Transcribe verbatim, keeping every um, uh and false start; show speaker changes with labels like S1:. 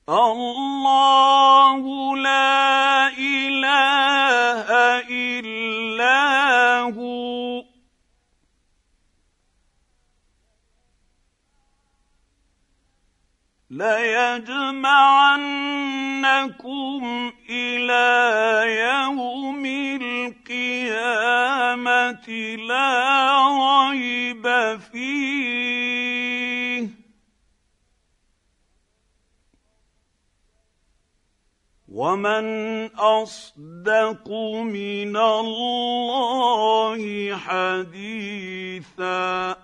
S1: الله لا إله إلا هو ليجمعنكم إلى يوم القيامة لا ريب فيه ومن أصدق من الله حديثا.